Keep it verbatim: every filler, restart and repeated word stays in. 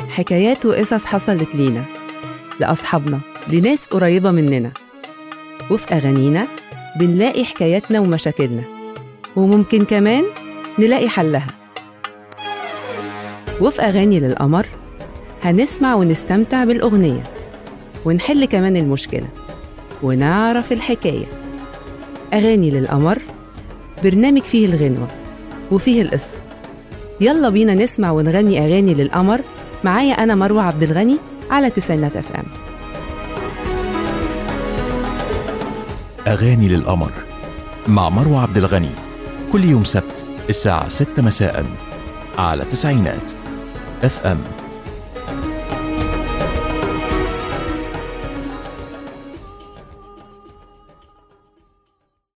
حكايات وقصص حصلت لينا، لأصحابنا، لناس قريبة مننا. وفي أغانينا بنلاقي حكاياتنا ومشاكلنا، وممكن كمان نلاقي حلها. وفي أغاني للقمر هنسمع ونستمتع بالأغنية، ونحل كمان المشكلة ونعرف الحكاية. أغاني للقمر برنامج فيه الغنوة وفيه القصة. يلا بينا نسمع ونغني أغاني للقمر. معايا أنا مروة عبد الغني على تسعينات اف ام. أغاني للقمر مع مروة عبد الغني، كل يوم سبت الساعة ستة مساء على تسعينات اف ام.